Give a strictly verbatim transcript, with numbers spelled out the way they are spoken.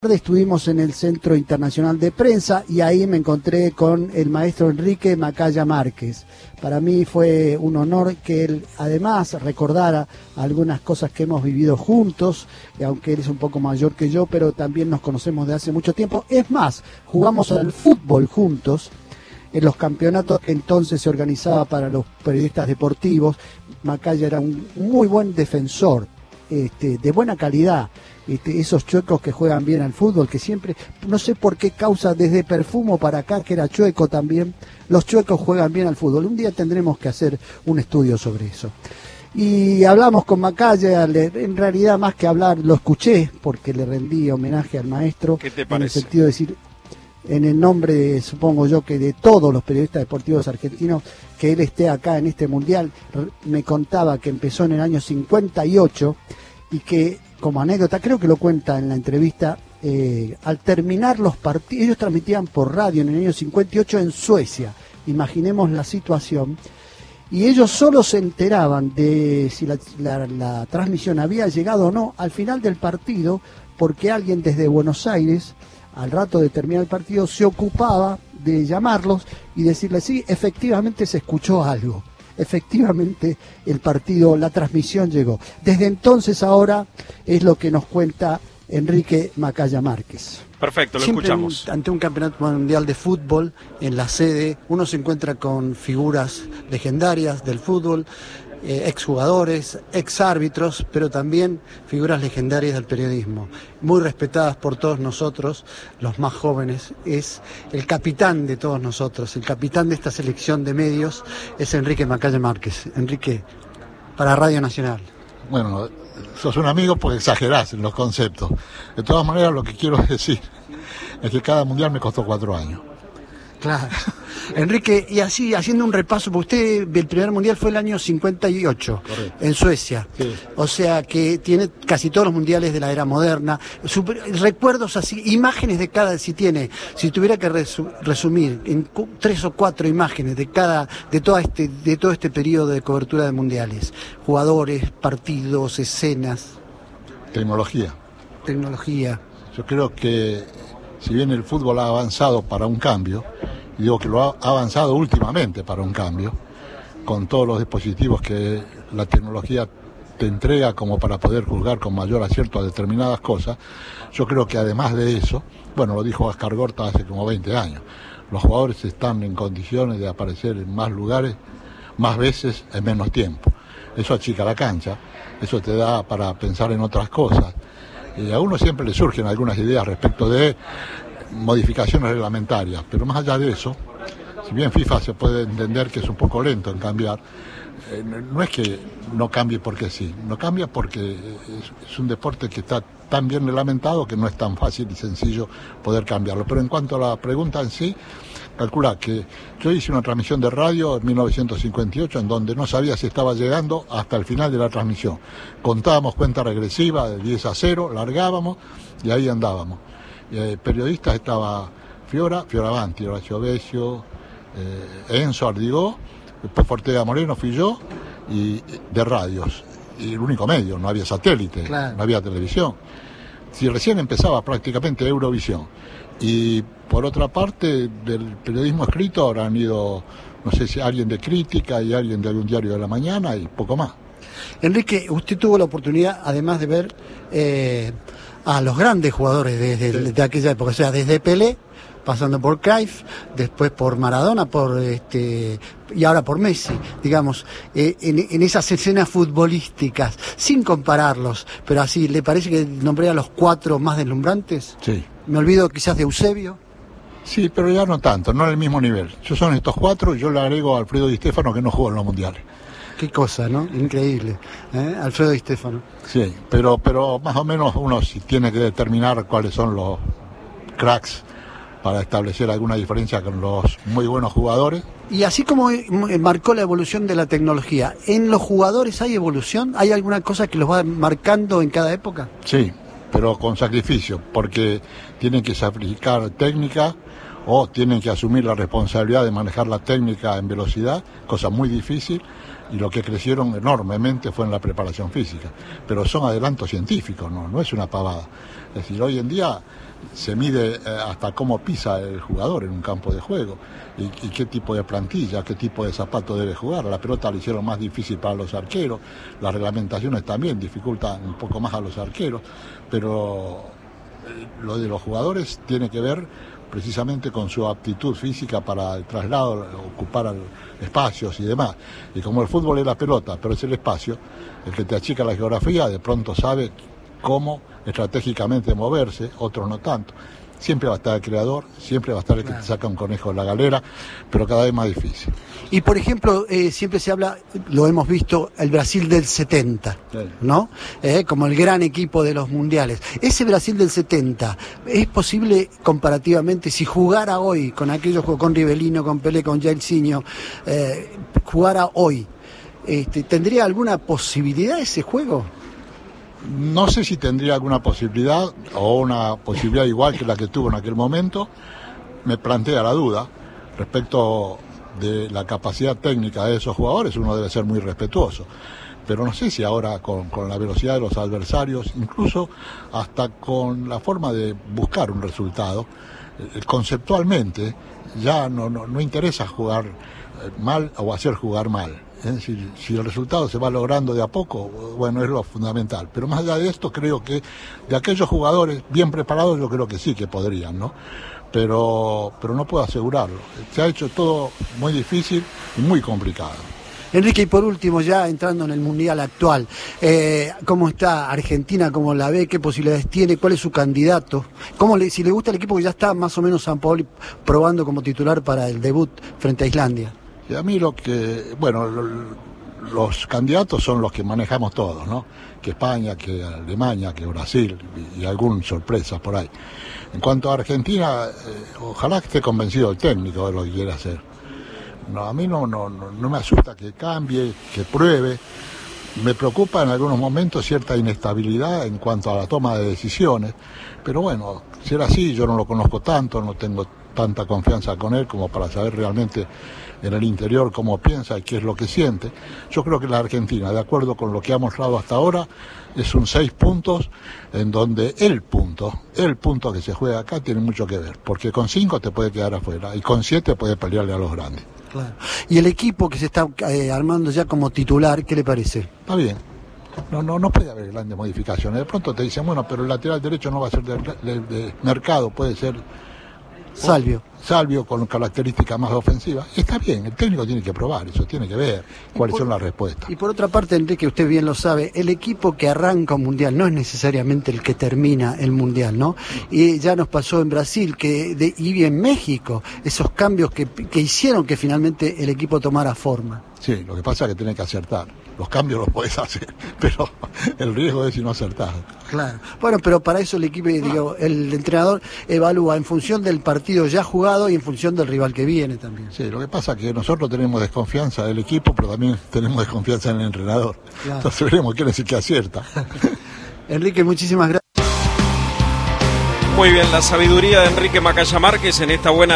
Estuvimos en el Centro Internacional de Prensa y ahí me encontré con el maestro Enrique Macaya Márquez. Para mí fue un honor que él además recordara algunas cosas que hemos vivido juntos, aunque él es un poco mayor que yo, pero también nos conocemos de hace mucho tiempo. Es más, jugamos al fútbol juntos en los campeonatos que entonces se organizaba para los periodistas deportivos. Macaya era un muy buen defensor, este, de buena calidad. Este, esos chuecos que juegan bien al fútbol, que siempre, no sé por qué causa, desde Perfumo para acá, que era chueco también, los chuecos juegan bien al fútbol. Un día tendremos que hacer un estudio sobre eso. Y hablamos con Macaya, en realidad más que hablar, lo escuché, porque le rendí homenaje al maestro. ¿Qué te parece? En el sentido de decir, en el nombre, supongo yo, que de todos los periodistas deportivos argentinos, que él esté acá en este mundial. Me contaba que empezó en el año cincuenta y ocho y que, como anécdota, creo que lo cuenta en la entrevista, eh, al terminar los partidos, ellos transmitían por radio en el año cincuenta y ocho en Suecia, imaginemos la situación, y ellos solo se enteraban de si la, la, la transmisión había llegado o no al final del partido, porque alguien desde Buenos Aires, al rato de terminar el partido, se ocupaba de llamarlos y decirles, sí, efectivamente se escuchó algo. Efectivamente el partido, la transmisión llegó. Desde entonces ahora es lo que nos cuenta Enrique Macaya Márquez. Perfecto, lo Siempre escuchamos. Un, ante un campeonato mundial de fútbol, en la sede, uno se encuentra con figuras legendarias del fútbol, eh, exjugadores, exárbitros, pero también figuras legendarias del periodismo, muy respetadas por todos nosotros, los más jóvenes. Es el capitán de todos nosotros, el capitán de esta selección de medios es Enrique Macaya Márquez. Enrique, para Radio Nacional. Bueno, sos un amigo porque exagerás en los conceptos. De todas maneras, lo que quiero decir es que cada mundial me costó cuatro años. Claro. Enrique, y así, haciendo un repaso, porque usted, el primer mundial fue el año cincuenta y ocho, correcto, en Suecia. Sí. O sea que tiene casi todos los mundiales de la era moderna. Super, recuerdos así, imágenes de cada, si tiene, si tuviera que resu, resumir en cu, tres o cuatro imágenes de cada, de todo este, de todo este periodo de cobertura de mundiales. Jugadores, partidos, escenas. Tecnología. Tecnología. Yo creo que, si bien el fútbol ha avanzado para un cambio, y digo que lo ha avanzado últimamente para un cambio, con todos los dispositivos que la tecnología te entrega como para poder juzgar con mayor acierto a determinadas cosas, yo creo que además de eso, bueno, lo dijo Oscar Gorta hace como veinte años, los jugadores están en condiciones de aparecer en más lugares, más veces, en menos tiempo. Eso achica la cancha, eso te da para pensar en otras cosas. Y a uno siempre le surgen algunas ideas respecto de modificaciones reglamentarias, pero más allá de eso, si bien FIFA se puede entender que es un poco lento en cambiar, eh, no es que no cambie porque sí, no cambia porque es, es un deporte que está tan bien reglamentado que no es tan fácil y sencillo poder cambiarlo. Pero en cuanto a la pregunta en sí, calcula que yo hice una transmisión de radio en mil novecientos cincuenta y ocho en donde no sabía si estaba llegando hasta el final de la transmisión. Contábamos cuenta regresiva de diez a cero, largábamos y ahí andábamos. Eh, periodistas estaba Fiora, Fioravanti, Horacio Besio, eh, Enzo Ardigó, después Fortega Moreno fui yo, y de radios. Y el único medio, no había satélite, claro, no había televisión. Si recién empezaba prácticamente Eurovisión. Y por otra parte, del periodismo escrito habrán ido, no sé si alguien de Crítica y alguien de algún diario de la mañana y poco más. Enrique, usted tuvo la oportunidad, además de ver eh, a los grandes jugadores desde sí. de aquella época, o sea, desde Pelé, pasando por Cruyff, después por Maradona, por este y ahora por Messi, digamos, eh, en, en esas escenas futbolísticas, sin compararlos, pero así, ¿le parece que nombré a los cuatro más deslumbrantes? Sí. Me olvido quizás de Eusebio. Sí, pero ya no tanto, no en el mismo nivel. Yo son estos cuatro y yo le agrego a Alfredo Di Stéfano que no jugó en los mundiales. Qué cosa, ¿no? Increíble. ¿Eh? Alfredo Di Stéfano. Sí, pero, pero más o menos uno sí tiene que determinar cuáles son los cracks para establecer alguna diferencia con los muy buenos jugadores. Y así como marcó la evolución de la tecnología, ¿en los jugadores hay evolución? ¿Hay alguna cosa que los va marcando en cada época? Sí, pero con sacrificio, porque tienen que sacrificar técnica o tienen que asumir la responsabilidad de manejar la técnica en velocidad, cosa muy difícil, y lo que crecieron enormemente fue en la preparación física. Pero son adelantos científicos, no, no es una pavada. Es decir, hoy en día se mide eh, hasta cómo pisa el jugador en un campo de juego y, y qué tipo de plantilla, qué tipo de zapato debe jugar. La pelota la hicieron más difícil para los arqueros, las reglamentaciones también dificultan un poco más a los arqueros, pero eh, lo de los jugadores tiene que ver precisamente con su aptitud física para el traslado, ocupar espacios y demás. Y como el fútbol es la pelota, pero es el espacio, el que te achica la geografía de pronto sabe cómo estratégicamente moverse, otros no tanto. Siempre va a estar el creador, siempre va a estar el que te saca un conejo de la galera, pero cada vez más difícil. Y por ejemplo, eh, siempre se habla, lo hemos visto, el Brasil del setenta, sí, ¿no? Eh, como el gran equipo de los mundiales. Ese Brasil del setenta, ¿es posible comparativamente, si jugara hoy con aquellos, con Rivelino, con Pelé, con Jairzinho, eh, jugara hoy, este, ¿tendría alguna posibilidad ese juego? No sé si tendría alguna posibilidad o una posibilidad igual que la que tuvo en aquel momento. Me plantea la duda respecto de la capacidad técnica de esos jugadores. Uno debe ser muy respetuoso, pero no sé si ahora con, con la velocidad de los adversarios, incluso hasta con la forma de buscar un resultado, eh, conceptualmente ya no, no, no interesa jugar mal o hacer jugar mal. Es decir, si el resultado se va logrando de a poco, bueno, es lo fundamental. Pero más allá de esto, creo que de aquellos jugadores bien preparados, yo creo que sí que podrían, ¿no? Pero, pero no puedo asegurarlo. Se ha hecho todo muy difícil y muy complicado. Enrique, y por último, ya entrando en el Mundial actual, eh, ¿cómo está Argentina? ¿Cómo la ve? ¿Qué posibilidades tiene? ¿Cuál es su candidato? ¿Cómo le, si le gusta el equipo que ya está más o menos Sampaoli probando como titular para el debut frente a Islandia? Y a mí lo que, bueno, lo, los candidatos son los que manejamos todos, ¿no? Que España, que Alemania, que Brasil y, y alguna sorpresa por ahí. En cuanto a Argentina, eh, ojalá que esté convencido el técnico de lo que quiere hacer. No, a mí no, no, no, no me asusta que cambie, que pruebe. Me preocupa en algunos momentos cierta inestabilidad en cuanto a la toma de decisiones, pero bueno, si era así, yo no lo conozco tanto, no tengo tanta confianza con él como para saber realmente en el interior cómo piensa y qué es lo que siente. Yo creo que la Argentina, de acuerdo con lo que ha mostrado hasta ahora, es un seis puntos en donde el punto, el punto que se juega acá tiene mucho que ver, porque con cinco te puede quedar afuera y con siete puede pelearle a los grandes. Claro. Y el equipo que se está eh, armando ya como titular, ¿qué le parece? Está bien. No, no, no puede haber grandes modificaciones. De pronto te dicen, bueno, pero el lateral derecho no va a ser de, de, de mercado, puede ser Salvio. Salvio con características más ofensivas. Está bien, el técnico tiene que probar eso, tiene que ver cuáles por, son las respuestas. Y por otra parte, Enrique, usted bien lo sabe, el equipo que arranca un mundial no es necesariamente el que termina el mundial, ¿no? Y ya nos pasó en Brasil que de, y en México, esos cambios que, que hicieron que finalmente el equipo tomara forma. Sí, lo que pasa es que tenés que acertar. Los cambios los podés hacer, pero el riesgo es si no acertás. Claro. Bueno, pero para eso el equipo, digo, el entrenador evalúa en función del partido ya jugado y en función del rival que viene también. Sí, lo que pasa es que nosotros tenemos desconfianza del equipo, pero también tenemos desconfianza en el entrenador. Claro. Entonces veremos quién es el que acierta. Enrique, muchísimas gracias. Muy bien, la sabiduría de Enrique Macaya Márquez en esta buena